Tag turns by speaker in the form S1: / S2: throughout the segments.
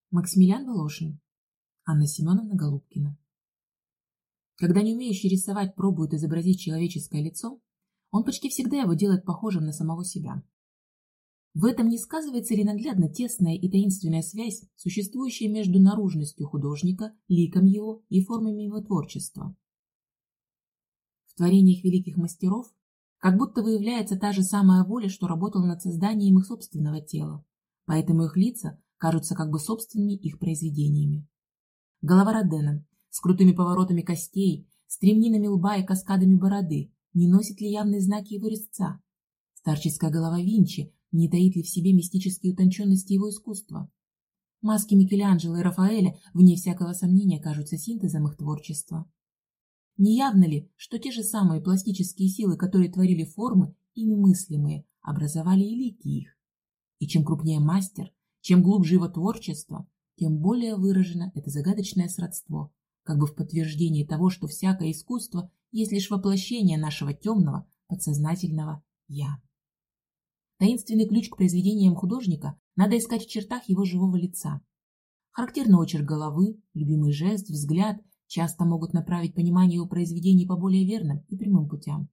S1: Максимилиан Волошин, Анна Семеновна Голубкина. Когда не умеющий рисовать пробует изобразить человеческое лицо, он почти всегда его делает похожим на самого себя. В этом не сказывается ли наглядно тесная и таинственная связь, существующая между наружностью художника, ликом его и формами его творчества? В творениях великих мастеров как будто выявляется та же самая воля, что работала над созданием их собственного тела, поэтому их лица кажутся как бы собственными их произведениями. Голова Родена с крутыми поворотами костей, стремнинами лба и каскадами бороды не носит ли явные знаки его резца? Старческая голова Винчи не таит ли в себе мистические утонченности его искусства? Маски Микеланджело и Рафаэля, вне всякого сомнения, кажутся синтезом их творчества. Не явно ли, что те же самые пластические силы, которые творили формы, ими мыслимые, образовали и лики их? И чем крупнее мастер, чем глубже его творчество, тем более выражено это загадочное сродство, как бы в подтверждении того, что всякое искусство есть лишь воплощение нашего темного, подсознательного «я». Таинственный ключ к произведениям художника надо искать в чертах его живого лица. Характерный очерк головы, любимый жест, взгляд часто могут направить понимание его произведений по более верным и прямым путям.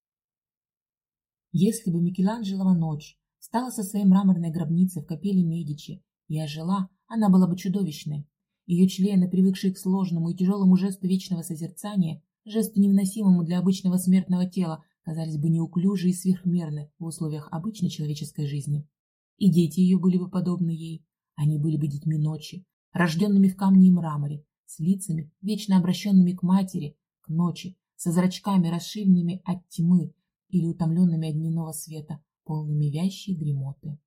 S1: Если бы Микеланджелова «Ночь» встала со своей мраморной гробницы в капелле Медичи и ожила, она была бы чудовищной. Ее члены, привыкшие к сложному и тяжелому жесту вечного созерцания, жесту невыносимому для обычного смертного тела, казались бы неуклюжи и сверхмерны в условиях обычной человеческой жизни. И дети ее были бы подобны ей. Они были бы детьми ночи, рожденными в камне и мраморе, с лицами, вечно обращенными к матери, к ночи, со зрачками, расширенными от тьмы или утомленными от дневного света, полными вящей дремоты.